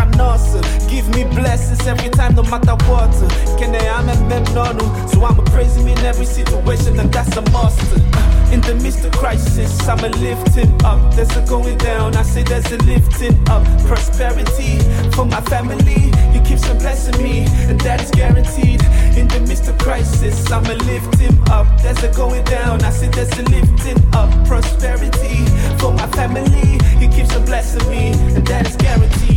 nossa. Give me blessings every time, no matter what. Can I am and so I'ma praise him in every situation, and that's a must. In the midst of crisis, I'ma lift him up. There's a going down, I say there's a lifting up. Prosperity for my family, he keeps on blessing me, and that is guaranteed. In the midst of crisis, I'ma lift him up. There's a going down, I say there's a lifting up. Prosperity for my family, he keeps on blessing me, and that is guaranteed.